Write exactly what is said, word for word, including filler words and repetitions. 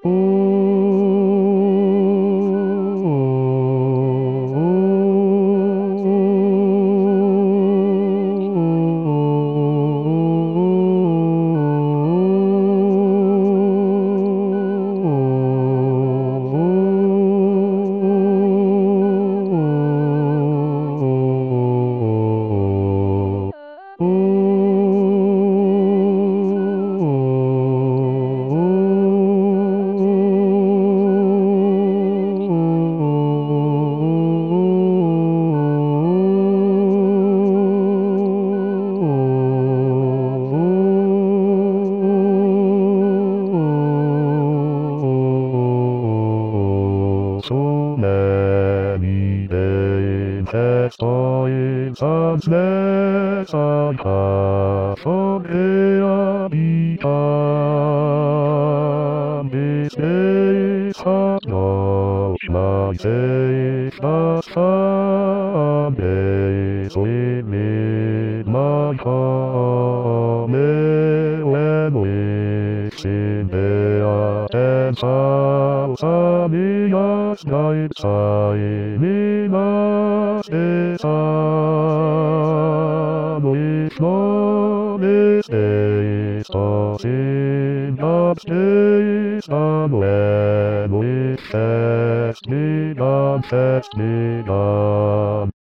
So many days has toiled and slept and half of air become. These days have lost my faith that someday sweet with my coming when wishing there and thousand years night shining as the sun with glorious days tossing up stays and when we fast begun, fast begun.